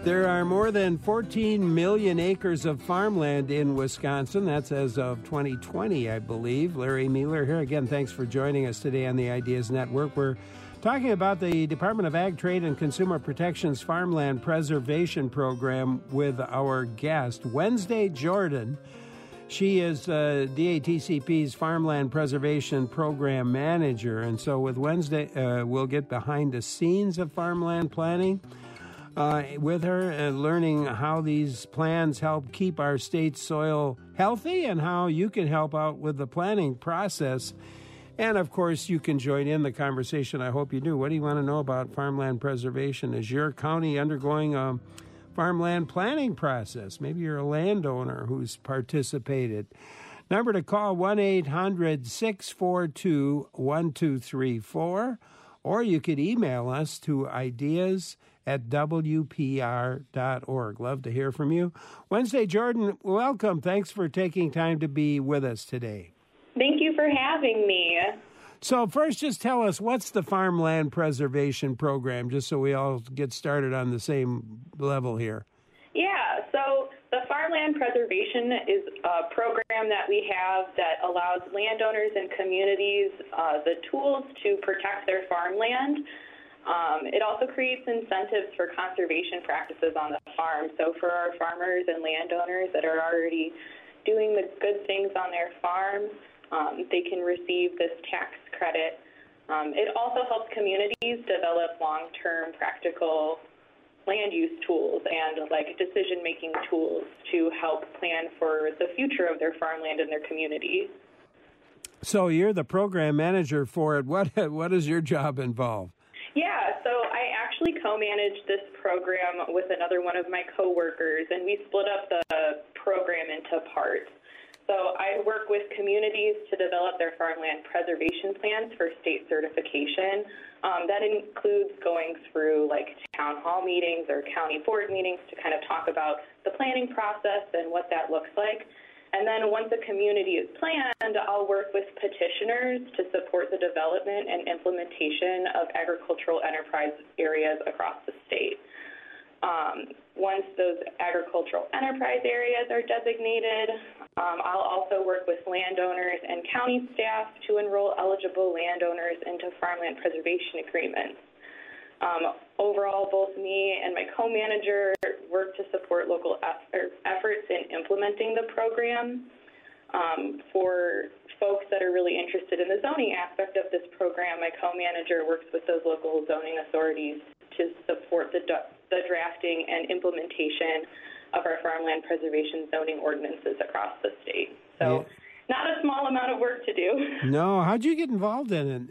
There are more than 14 million acres of farmland in Wisconsin. That's as of 2020, I believe. Larry Mueller here. Again, thanks for joining us today on the Ideas Network. We're talking about the Department of Ag, Trade, and Consumer Protection's Farmland Preservation Program with our guest, Wednesday Jordan. She is DATCP's Farmland Preservation Program Manager. And so with Wednesday, we'll get behind the scenes of farmland planning with her and learning how these plans help keep our state's soil healthy and how you can help out with the planning process. And, of course, you can join in the conversation. I hope you do. What do you want to know about farmland preservation? Is your county undergoing a farmland planning process? Maybe you're a landowner who's participated. Number to call, 1-800-642-1234. Or you could email us to ideas@wpr.org. Love to hear from you. Wednesday, Jordan, welcome. Thanks for taking time to be with us today. Thank you for having me. So first, just tell us, what's the Farmland Preservation Program, just so we all get started on the same level here? Yeah, so the Farmland Preservation is a program that we have that allows landowners and communities the tools to protect their farmland. It also creates incentives for conservation practices on the farm. So for our farmers and landowners that are already doing the good things on their farm, they can receive this tax credit. It also helps communities develop long-term practical land use tools and decision-making tools to help plan for the future of their farmland and their community. So you're the program manager for it. What does your job involve? Yeah, so I actually co-manage this program with another one of my coworkers, and we split up the program into parts. So I work with communities to develop their farmland preservation plans for state certification. That includes going through town hall meetings or county board meetings to kind of talk about the planning process and what that looks like. And then once a community is planned, I'll work with petitioners to support the development and implementation of agricultural enterprise areas across the state. Once those agricultural enterprise areas are designated, I'll also work with landowners and county staff to enroll eligible landowners into farmland preservation agreements. Overall, both me and my co-manager work to support local efforts in implementing the program. For folks that are really interested in the zoning aspect of this program, my co-manager works with those local zoning authorities to support the drafting and implementation of our farmland preservation zoning ordinances across the state. So not a small amount of work to do. No. How'd you get involved in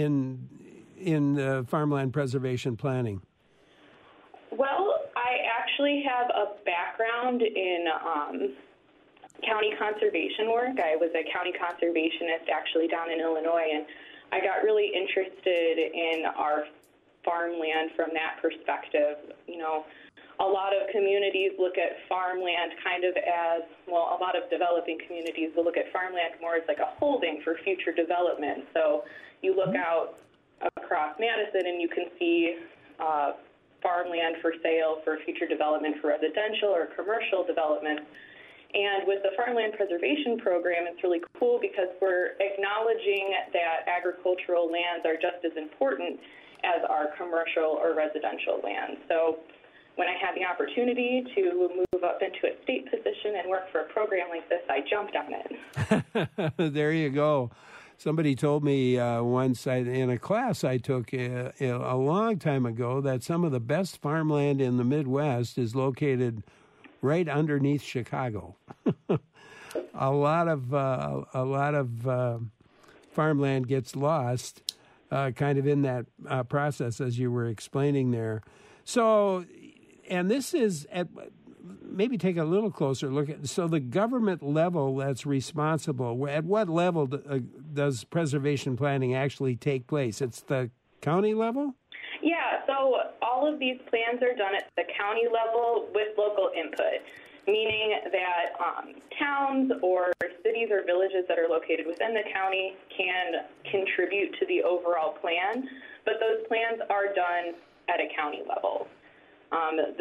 farmland preservation planning? Well, I actually have a background in county conservation work. I was a county conservationist actually down in Illinois, and I got really interested in our farmland from that perspective. A lot of communities look at farmland kind of as, a lot of developing communities will look at farmland more as like a holding for future development. So you look out across Madison and you can see farmland for sale for future development for residential or commercial development. And with the Farmland Preservation Program, it's really cool because we're acknowledging that agricultural lands are just as important as our commercial or residential land. So when I had the opportunity to move up into a state position and work for a program like this, I jumped on it. There you go. Somebody told me once in a class I took a long time ago that some of the best farmland in the Midwest is located right underneath Chicago. A lot of farmland gets lost kind of in that process, as you were explaining there. So, and this is maybe take a little closer look at, so the government level that's responsible, at what level does preservation planning actually take place? It's the county level? Yeah, so all of these plans are done at the county level with local input, meaning that towns or cities or villages that are located within the county can contribute to the overall plan, but those plans are done at a county level. They'll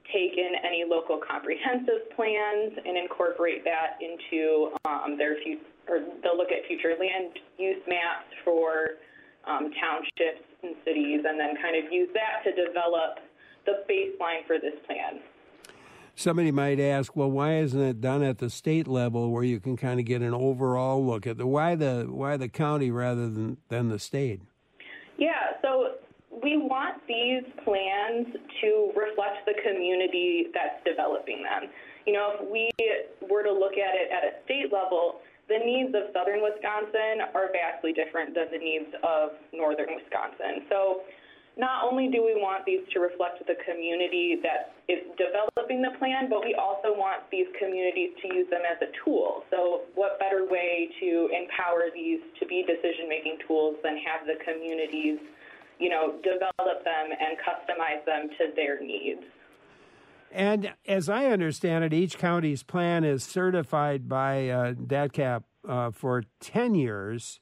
take in any local comprehensive plans and incorporate that into they'll look at future land use maps for townships and cities, and then kind of use that to develop the baseline for this plan. Somebody might ask, well, why isn't it done at the state level where you can kind of get an overall look at why the county rather than the state? Yeah, so we want these plans to reflect the community that's developing them. You know, if we were to look at it at a state level, the needs of southern Wisconsin are vastly different than the needs of northern Wisconsin. So not only do we want these to reflect the community that is developing the plan, but we also want these communities to use them as a tool. So what better way to empower these to be decision-making tools than have the communities, you know, develop them and customize them to their needs. And as I understand it, each county's plan is certified by DATCP for 10 years.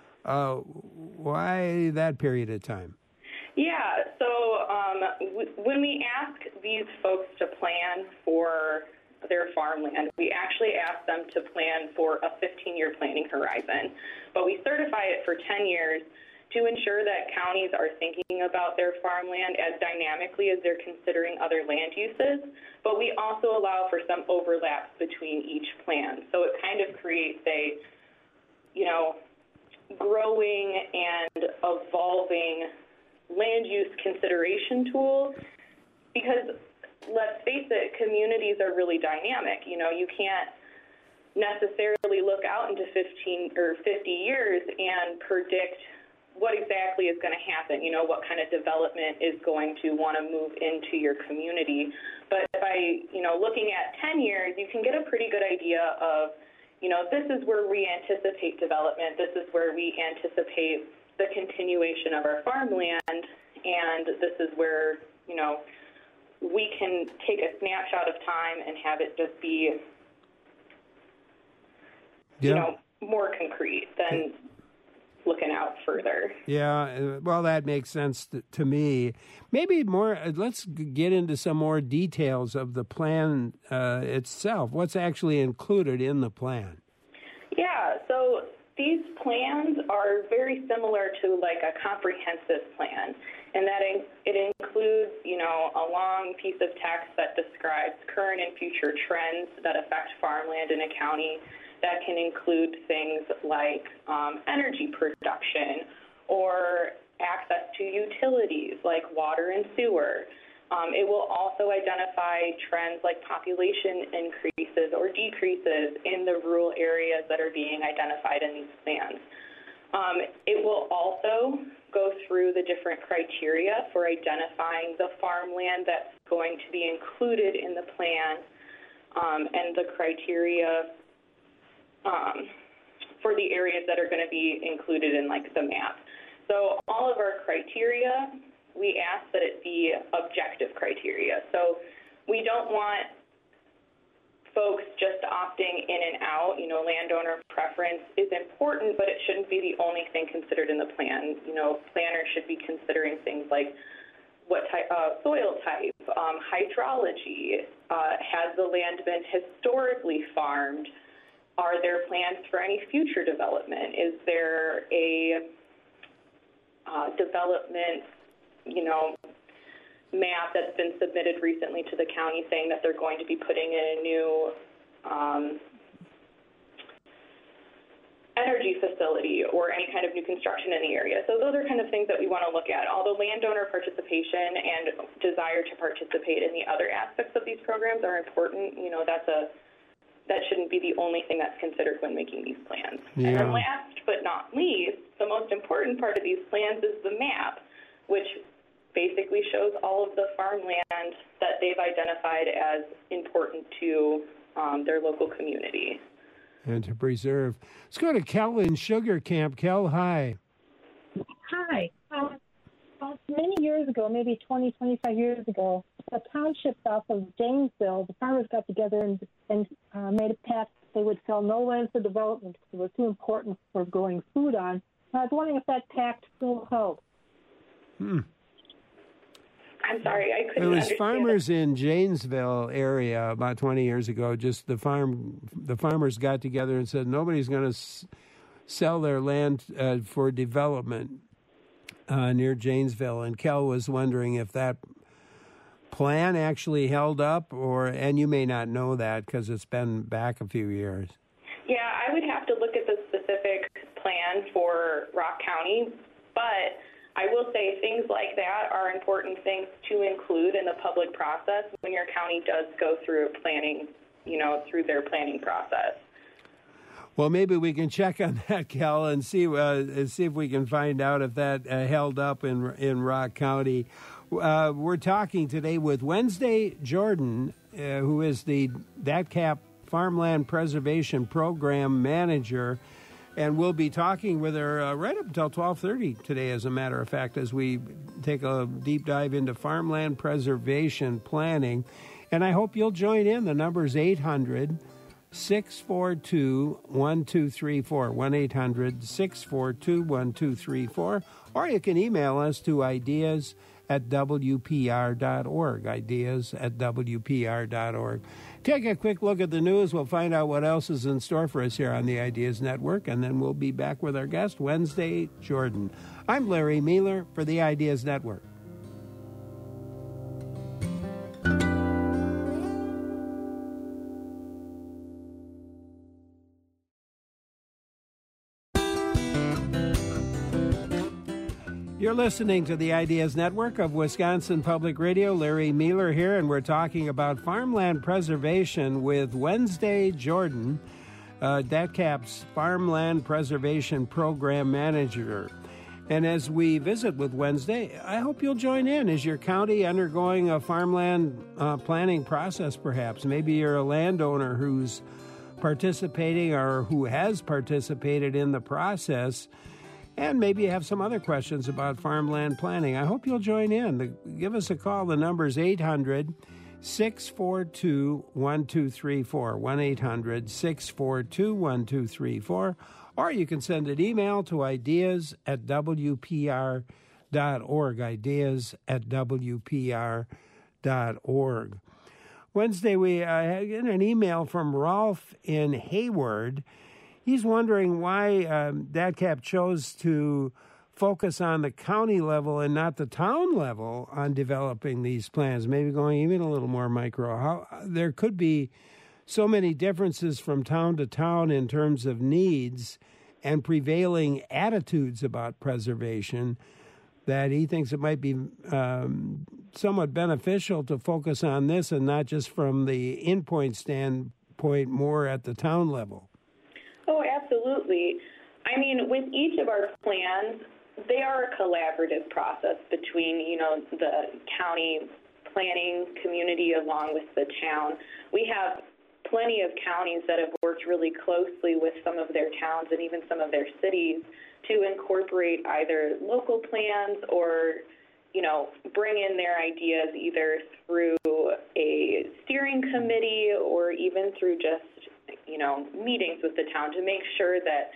Why that period of time? Yeah, so when we ask these folks to plan for their farmland, we actually ask them to plan for a 15-year planning horizon. But we certify it for 10 years to ensure that counties are thinking about their farmland as dynamically as they're considering other land uses. But we also allow for some overlaps between each plan. So it kind of creates a, you know, growing and evolving land use consideration tool, because let's face it, communities are really dynamic. You know, you can't necessarily look out into 15 or 50 years and predict what exactly is going to happen, you know, what kind of development is going to want to move into your community. But by, you know, looking at 10 years, you can get a pretty good idea of, you know, this is where we anticipate development, this is where we anticipate the continuation of our farmland, and this is where, you know, we can take a snapshot of time and have it just be, you know, more concrete than looking out further. Yeah, well, that makes sense to me. Maybe more, let's get into some more details of the plan itself. What's actually included in the plan? Yeah, so these plans are very similar to like a comprehensive plan, and that it includes, you know, a long piece of text that describes current and future trends that affect farmland in a county. That can include things like energy production or access to utilities like water and sewer. It will also identify trends like population increases or decreases in the rural areas that are being identified in these plans. It will also go through the different criteria for identifying the farmland that's going to be included in the plan, and the criteria for the areas that are going to be included in like the map. So all of our criteria, we ask that it be objective criteria. So we don't want folks just opting in and out. You know, landowner preference is important, but it shouldn't be the only thing considered in the plan. You know, planners should be considering things like what type of soil type, hydrology, has the land been historically farmed? Are there plans for any future development? Is there a development, you know, map that's been submitted recently to the county saying that they're going to be putting in a new energy facility or any kind of new construction in the area? So those are kind of things that we want to look at. Although landowner participation and desire to participate in the other aspects of these programs are important, you know, that shouldn't be the only thing that's considered when making these plans. Yeah. And then last but not least, the most important part of these plans is the map, which basically shows all of the farmland that they've identified as important to their local community. And to preserve. Let's go to Kel in Sugar Camp. Kel, hi. Hi. Many years ago, maybe 20, 25 years ago, the townships off of Janesville, the farmers got together and made a pact they would sell no land for development because it was too important for growing food on. I was wondering if that pact still held. I'm sorry, I couldn't It was understand farmers in Janesville area about 20 years ago. Just the farmers got together and said nobody's going to sell their land for development near Janesville. And Kel was wondering if that plan actually held up, and you may not know that because it's been back a few years. Yeah, I would have to look at the specific plan for Rock County, but I will say things like that are important things to include in the public process when your county does go through planning, through their planning process. Well, maybe we can check on that, Kel, and see if we can find out if that held up in Rock County. We're talking today with Wednesday Jordan, who is the DATCP Farmland Preservation Program Manager. And we'll be talking with her right up until 12:30 today, as a matter of fact, as we take a deep dive into farmland preservation planning. And I hope you'll join in. The number's 800-642-1234, 1-800-642-1234. Or you can email us to ideas@wpr.org, ideas@wpr.org. Take a quick look at the news. We'll find out what else is in store for us here on the Ideas Network, and then we'll be back with our guest, Wednesday Jordan. I'm Larry Mueller for the Ideas Network. You're listening to the Ideas Network of Wisconsin Public Radio. Larry Mueller here, and we're talking about farmland preservation with Wednesday Jordan, DATCP's Farmland Preservation Program Manager. And as we visit with Wednesday, I hope you'll join in. Is your county undergoing a farmland planning process, perhaps? Maybe you're a landowner who's participating or who has participated in the process. And maybe you have some other questions about farmland planning. I hope you'll join in. Give us a call. The number's 800-642-1234, 1-800-642-1234. Or you can send an email to ideas@wpr.org, ideas@wpr.org. Wednesday, we had an email from Rolf in Hayward. He's wondering why DATCP chose to focus on the county level and not the town level on developing these plans, maybe going even a little more micro. There could be so many differences from town to town in terms of needs and prevailing attitudes about preservation that he thinks it might be somewhat beneficial to focus on this and not just from the endpoint standpoint, more at the town level. Oh, absolutely. I mean, with each of our plans, they are a collaborative process between, the county planning community along with the town. We have plenty of counties that have worked really closely with some of their towns and even some of their cities to incorporate either local plans or, bring in their ideas either through a steering committee or even through just meetings with the town to make sure that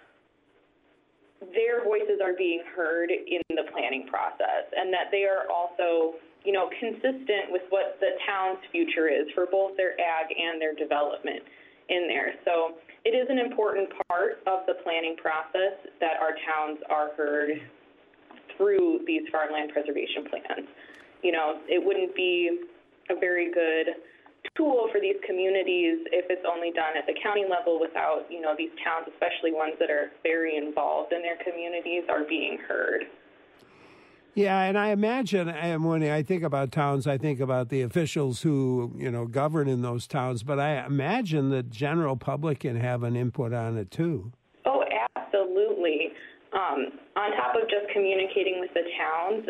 their voices are being heard in the planning process and that they are also, consistent with what the town's future is for both their ag and their development in there. So it is an important part of the planning process that our towns are heard through these farmland preservation plans. It wouldn't be a very good tool for these communities if it's only done at the county level without, these towns, especially ones that are very involved in their communities, are being heard. Yeah, and I imagine when I think about towns, I think about the officials who, govern in those towns, but I imagine the general public can have an input on it too. Oh, absolutely. On top of just communicating with the towns,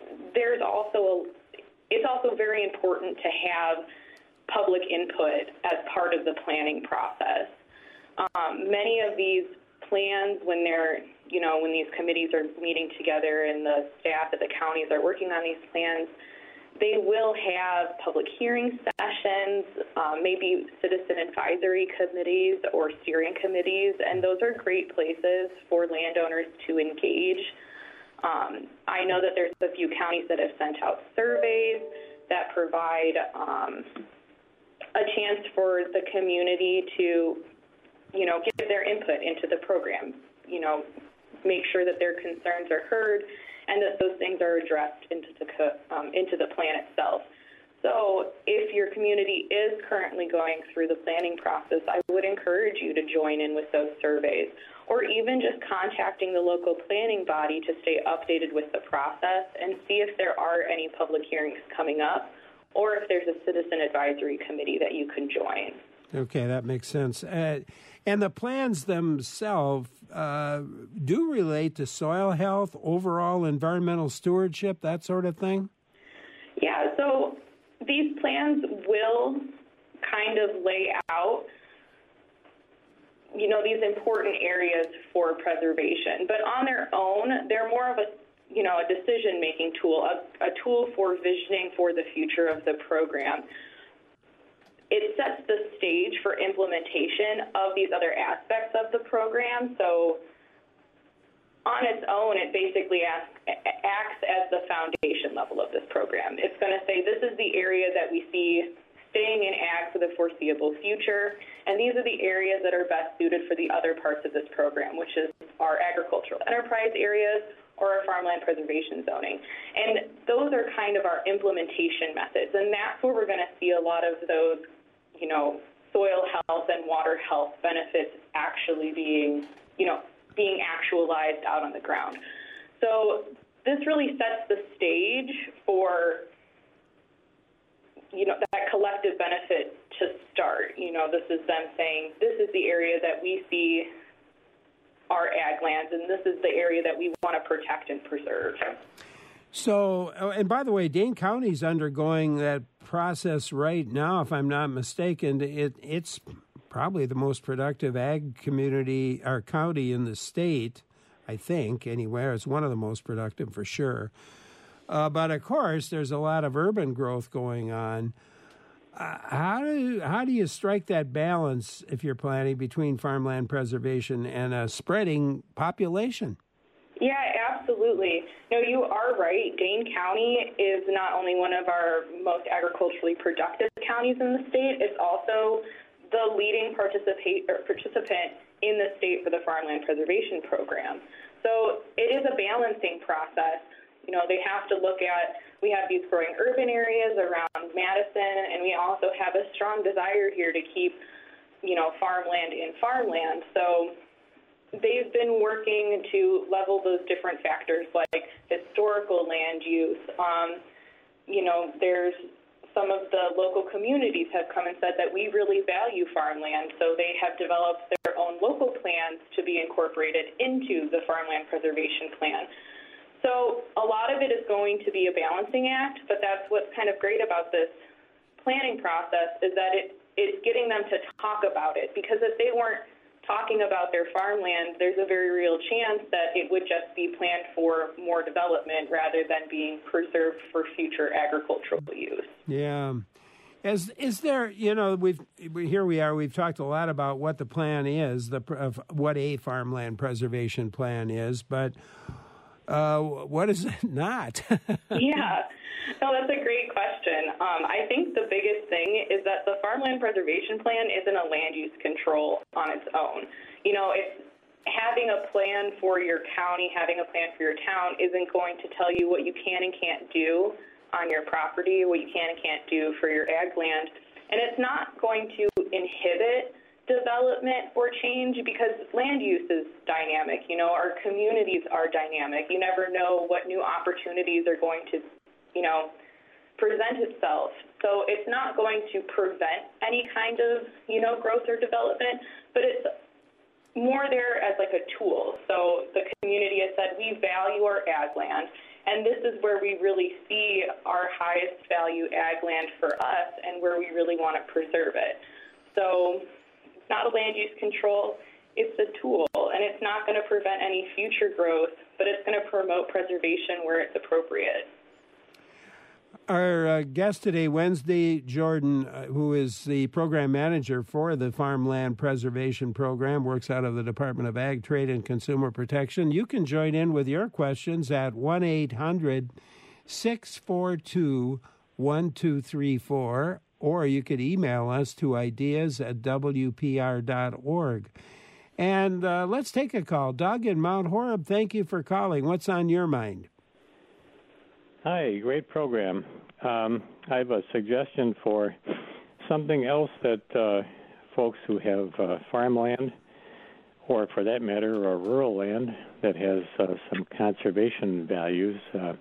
it's also very important to have public input as part of the planning process. Many of these plans, when these committees are meeting together and the staff at the counties are working on these plans, they will have public hearing sessions, maybe citizen advisory committees or steering committees, and those are great places for landowners to engage I know that there's a few counties that have sent out surveys that provide a chance for the community to, give their input into the program, make sure that their concerns are heard and that those things are addressed into the plan itself. So if your community is currently going through the planning process, I would encourage you to join in with those surveys, or even just contacting the local planning body to stay updated with the process and see if there are any public hearings coming up, or if there's a citizen advisory committee that you can join. Okay, that makes sense. And the plans themselves do relate to soil health, overall environmental stewardship, that sort of thing? Yeah, so these plans will kind of lay out, these important areas for preservation. But on their own, they're more of a decision-making tool, a tool for visioning for the future of the program. It sets the stage for implementation of these other aspects of the program. So on its own, it basically acts as the foundation level of this program. It's going to say this is the area that we see staying in ag for the foreseeable future, and these are the areas that are best suited for the other parts of this program, which is our agricultural enterprise areas or our farmland preservation zoning. And those are kind of our implementation methods, and that's where we're going to see a lot of those soil health and water health benefits actually being actualized out on the ground. So this really sets the stage for, that collective benefit to start. This is them saying, this is the area that we see our ag lands, and this is the area that we want to protect and preserve. So, and by the way, Dane County's undergoing that process right now, if I'm not mistaken. It's probably the most productive ag community or county in the state, I think, anywhere. It's one of the most productive for sure. But, of course, there's a lot of urban growth going on. How do you strike that balance, if you're planning, between farmland preservation and a spreading population? Yeah, absolutely. No, you are right. Dane County is not only one of our most agriculturally productive counties in the state, it's also the leading participant in the state for the farmland preservation program. So it is a balancing process. They have to look at, we have these growing urban areas around Madison, and we also have a strong desire here to keep, farmland in farmland. So they've been working to level those different factors like historical land use. There's some of the local communities have come and said that we really value farmland, so they have developed their own local plans to be incorporated into the farmland preservation plan. So a lot of it is going to be a balancing act, but that's what's kind of great about this planning process is that it's getting them to talk about it, because if they weren't talking about their farmland, there's a very real chance that it would just be planned for more development rather than being preserved for future agricultural use. Yeah. Is there, we've talked a lot about what the plan is, what a farmland preservation plan is, but what is it not? Yeah. No, that's a great question. I think the biggest thing is that the farmland preservation plan isn't a land use control on its own. It's having a plan for your county, having a plan for your town isn't going to tell you what you can and can't do on your property, what you can and can't do for your ag land. And it's not going to inhibit development or change because land use is dynamic. Our communities are dynamic. You never know what new opportunities are going to present itself. So it's not going to prevent any kind of, growth or development, but it's more there as like a tool. So the community has said, we value our ag land, and this is where we really see our highest value ag land for us and where we really want to preserve it. So it's not a land use control, it's a tool, and it's not going to prevent any future growth, but it's going to promote preservation where it's appropriate. Our guest today, Wednesday Jordan, who is the program manager for the Farmland Preservation Program, works out of the Department of Ag, Trade, and Consumer Protection. You can join in with your questions at 1-800-642-1234, or you could email us to ideas@wpr.org. And let's take a call. Doug in Mount Horeb, thank you for calling. What's on your mind? Hi, great program. I have a suggestion for something else that folks who have farmland, or for that matter, rural land that has some conservation values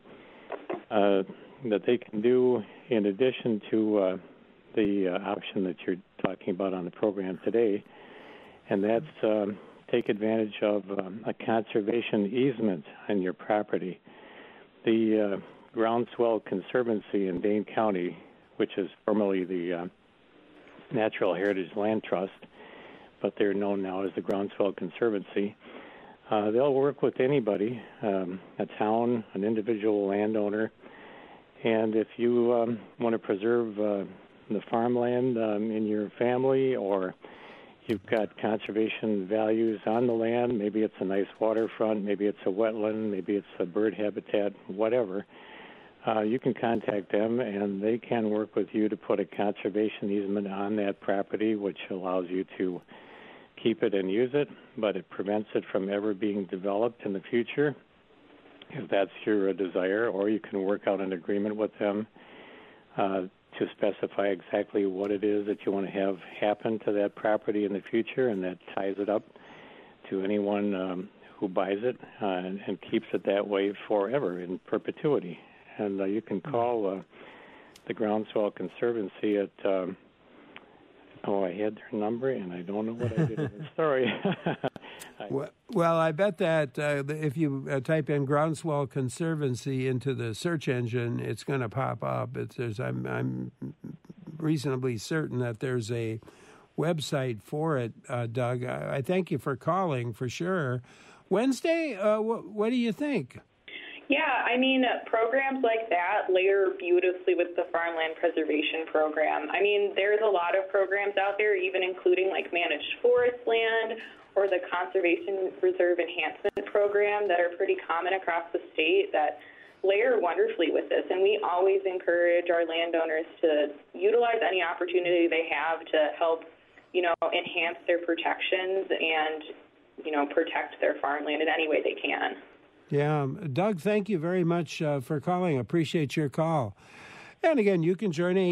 that they can do in addition to the option that you're talking about on the program today, and that's take advantage of a conservation easement on your property. The Groundswell Conservancy in Dane County, which is formerly the Natural Heritage Land Trust, but they're known now as the Groundswell Conservancy. They'll work with anybody, a town, an individual landowner, and if you want to preserve the farmland in your family, or you've got conservation values on the land, maybe it's a nice waterfront, maybe it's a wetland, maybe it's a bird habitat, whatever, you can contact them, and they can work with you to put a conservation easement on that property, which allows you to keep it and use it, but it prevents it from ever being developed in the future, if that's your desire. Or you can work out an agreement with them to specify exactly what it is that you want to have happen to that property in the future, and that ties it up to anyone who buys it and keeps it that way forever, in perpetuity. And you can call the Groundswell Conservancy at, I had their number, and I don't know what I did with the story. Well, I bet that if you type in Groundswell Conservancy into the search engine, it's going to pop up. I'm reasonably certain that there's a website for it, Doug. I thank you for calling, for sure. Wednesday, what do you think? Yeah, I mean, programs like that layer beautifully with the Farmland Preservation Program. I mean, there's a lot of programs out there, even including like managed forest land or the Conservation Reserve Enhancement Program, that are pretty common across the state, that layer wonderfully with this. And we always encourage our landowners to utilize any opportunity they have to help, enhance their protections and, protect their farmland in any way they can. Yeah. Doug, thank you very much for calling. Appreciate your call. And again, you can join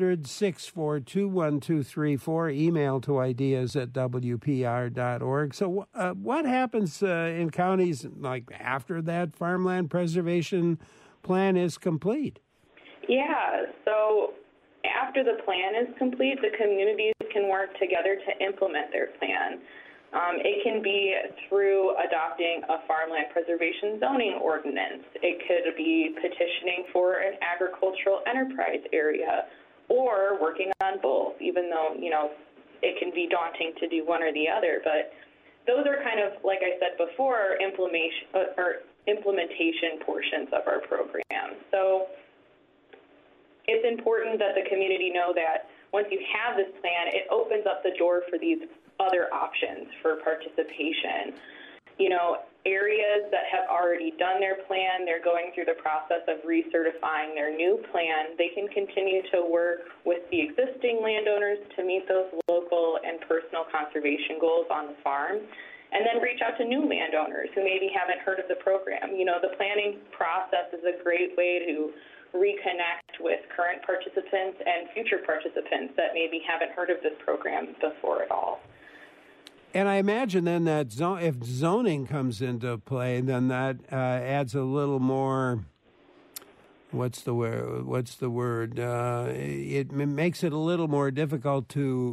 800-642-1234, email to ideas@wpr.org. So what happens in counties like after that farmland preservation plan is complete? Yeah, so after the plan is complete, the communities can work together to implement their plan. It can be through adopting a farmland preservation zoning ordinance. It could be petitioning for an agricultural enterprise area, or working on both, even though, it can be daunting to do one or the other. But those are kind of, like I said before, implementation portions of our program. So it's important that the community know that once you have this plan, it opens up the door for these other options for participation. Areas that have already done their plan, they're going through the process of recertifying their new plan. They can continue to work with the existing landowners to meet those local and personal conservation goals on the farm, and then reach out to new landowners who maybe haven't heard of the program. The planning process is a great way to reconnect with current participants and future participants that maybe haven't heard of this program before at all. And I imagine then that if zoning comes into play, then that adds a little more. What's the word? It makes it a little more difficult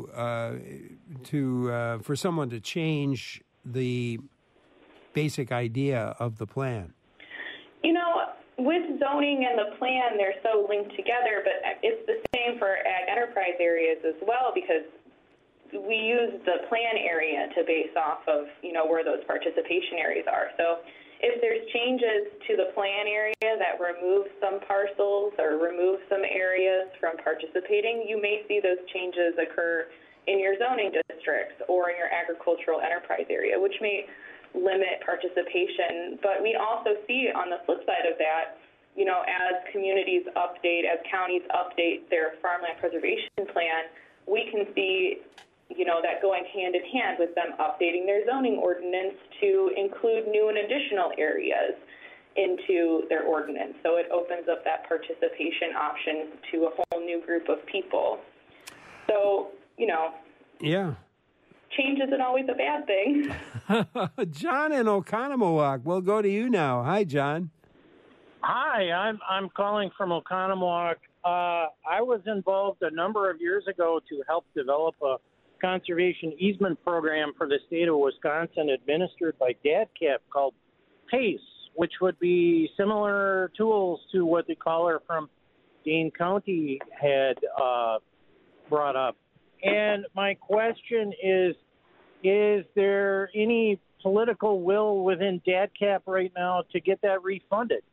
for someone to change the basic idea of the plan. With zoning and the plan, they're so linked together, but it's the same for ag enterprise areas as well, because we use the plan area to base off of, where those participation areas are. So if there's changes to the plan area that remove some parcels or remove some areas from participating, you may see those changes occur in your zoning districts or in your agricultural enterprise area, which may limit participation. But we also see on the flip side of that, as communities update, as counties update their farmland preservation plan, we can see, that going hand in hand with them updating their zoning ordinance to include new and additional areas into their ordinance. So it opens up that participation option to a whole new group of people. So, Yeah. change isn't always a bad thing. John in Oconomowoc, we'll go to you now. Hi, John. Hi, I'm calling from Oconomowoc. I was involved a number of years ago to help develop a conservation easement program for the state of Wisconsin administered by DADCAP called PACE, which would be similar tools to what the caller from Dane County had brought up. And my question is there any political will within DADCAP right now to get that refunded?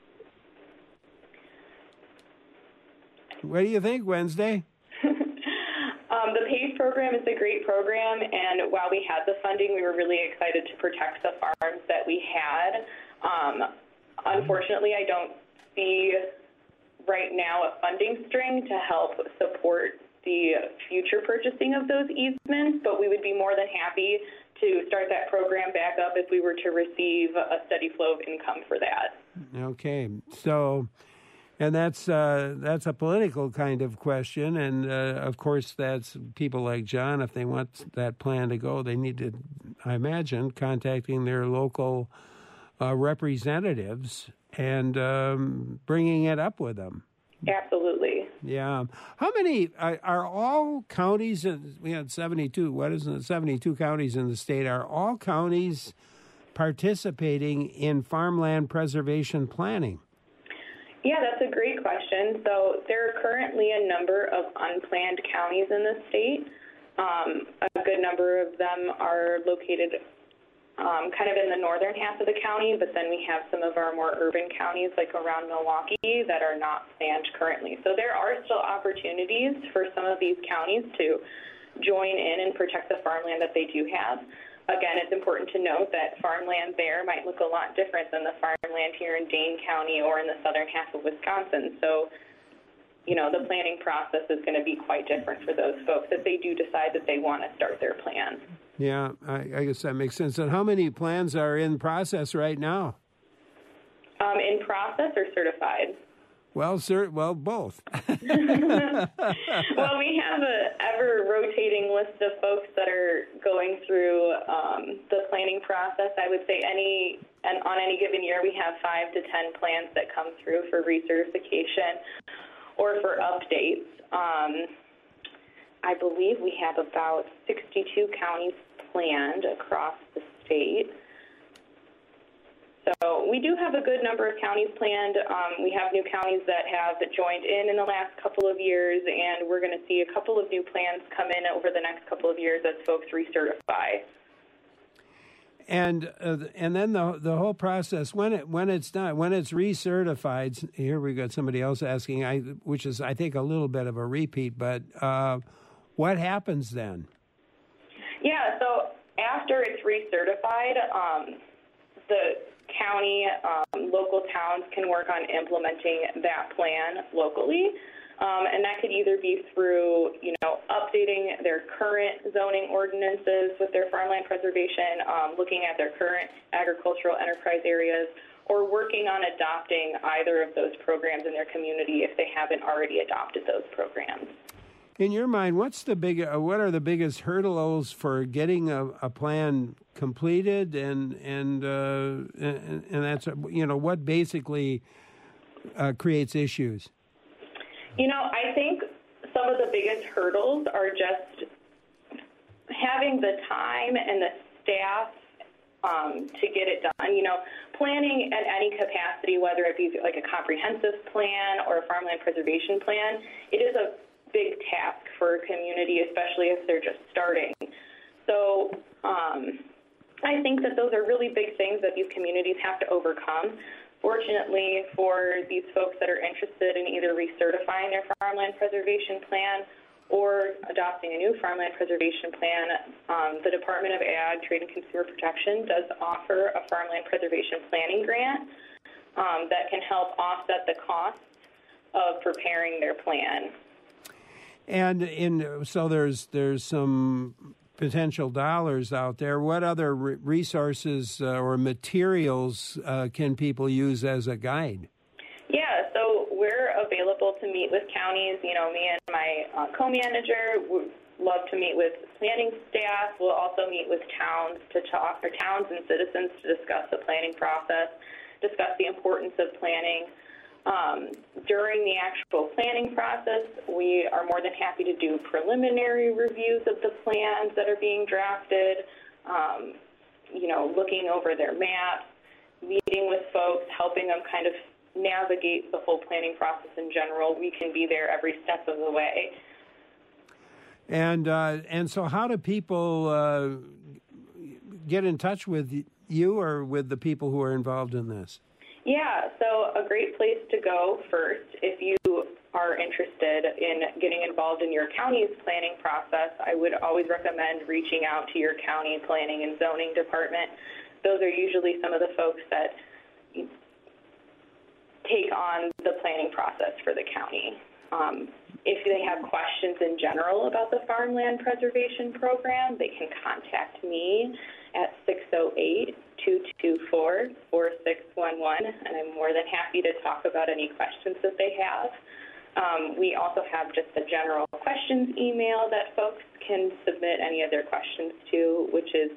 What do you think, Wednesday? The PACE program is a great program, and while we had the funding, we were really excited to protect the farms that we had. Unfortunately, I don't see right now a funding string to help support the future purchasing of those easements, but we would be more than happy to start that program back up if we were to receive a steady flow of income for that. Okay, so, and that's a political kind of question, and of course that's people like John, if they want that plan to go, they need to, I imagine, contacting their local representatives and bringing it up with them. Absolutely. Yeah. How many are all counties? We had 72. What is it? 72 counties in the state. Are all counties participating in farmland preservation planning? Yeah, that's a great question. So there are currently a number of unplanned counties in the state. A good number of them are located kind of in the northern half of the county, but then we have some of our more urban counties like around Milwaukee that are not planned currently. So there are still opportunities for some of these counties to join in and protect the farmland that they do have. Again, it's important to note that farmland there might look a lot different than the farmland here in Dane County or in the southern half of Wisconsin. So, the planning process is going to be quite different for those folks if they do decide that they want to start their plan. Yeah, I guess that makes sense. And how many plans are in process right now? In process or certified? Well, both. Well, we have an ever-rotating list of folks that are going through the planning process. I would say on any given year, we have 5 to 10 plans that come through for recertification or for updates. I believe we have about 62 counties planned across the state. So we do have a good number of counties planned. We have new counties that have joined in the last couple of years, and we're going to see a couple of new plans come in over the next couple of years as folks recertify. And then the whole process when it's done, when it's recertified. Here we got somebody else asking, which is I think a little bit of a repeat, but what happens then? Yeah, so after it's recertified, the county, local towns can work on implementing that plan locally. And that could either be through, updating their current zoning ordinances with their farmland preservation, looking at their current agricultural enterprise areas, or working on adopting either of those programs in their community if they haven't already adopted those programs. In your mind, what are the biggest hurdles for getting a plan completed, and that's what basically creates issues? I think some of the biggest hurdles are just having the time and the staff to get it done. Planning at any capacity, whether it be like a comprehensive plan or a farmland preservation plan, it is a big task for a community, especially if they're just starting. So I think that those are really big things that these communities have to overcome. Fortunately, for these folks that are interested in either recertifying their farmland preservation plan or adopting a new farmland preservation plan, the Department of Ag, Trade and Consumer Protection does offer a farmland preservation planning grant that can help offset the costs of preparing their plan. And so there's some potential dollars out there. What other resources or materials can people use as a guide? Yeah, so we're available to meet with counties. You know, me and my co-manager would love to meet with planning staff. We'll also meet with towns towns and citizens to discuss the planning process, discuss the importance of planning. During the actual planning process, we are more than happy to do preliminary reviews of the plans that are being drafted, looking over their maps, meeting with folks, helping them kind of navigate the whole planning process in general. We can be there every step of the way. And so how do people get in touch with you or with the people who are involved in this? Yeah, so a great place to go first if you are interested in getting involved in your county's planning process, I would always recommend reaching out to your county planning and zoning department. Those are usually some of the folks that take on the planning process for the county. If they have questions in general about the Farmland Preservation Program, they can contact me at 608-224-4611, and I'm more than happy to talk about any questions that they have. We also have just a general questions email that folks can submit any of their questions to, which is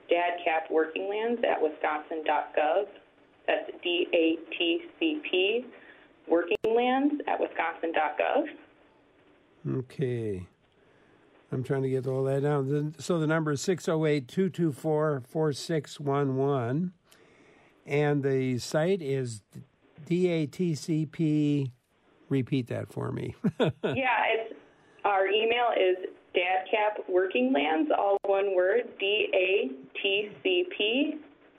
dadcapworkinglands@wisconsin.gov. That's DATCP workinglands@wisconsin.gov. Okay. I'm trying to get all that down. So the number is 608-224-4611. And the site is DATCP. Repeat that for me. Yeah, our email is dadcapworkinglands, all one word, DATCP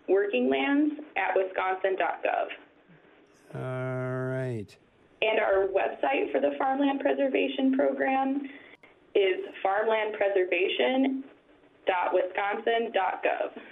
workinglands@wisconsin.gov. All right. And our website for the Farmland Preservation Program is farmlandpreservation.wisconsin.gov.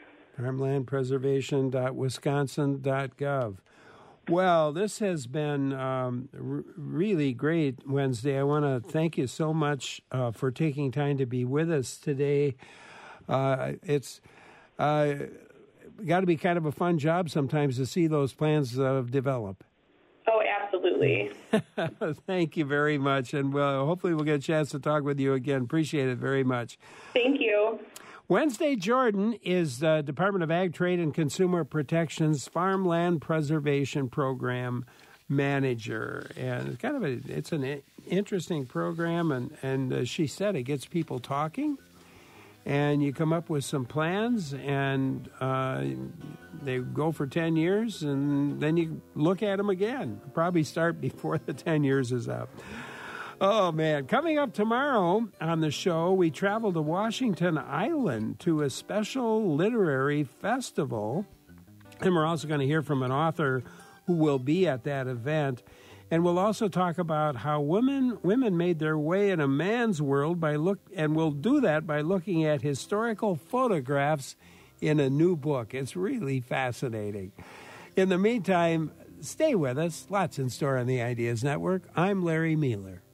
farmlandpreservation.wisconsin.gov. Well, this has been really great, Wednesday. I want to thank you so much for taking time to be with us today. It's got to be kind of a fun job sometimes to see those plans develop. Oh, absolutely. Thank you very much, and hopefully we'll get a chance to talk with you again. Appreciate it very much. Thank you. Wednesday Jordan is the Department of Ag, Trade, and Consumer Protection's Farmland Preservation Program Manager, and it's an interesting program, and she said it gets people talking, and you come up with some plans, and they go for 10 years, and then you look at them again. Probably start before the 10 years is up. Oh, man. Coming up tomorrow on the show, we travel to Washington Island to a special literary festival. And we're also going to hear from an author who will be at that event. And we'll also talk about how women made their way in a man's world and we'll do that by looking at historical photographs in a new book. It's really fascinating. In the meantime, stay with us. Lots in store on the Ideas Network. I'm Larry Mueller.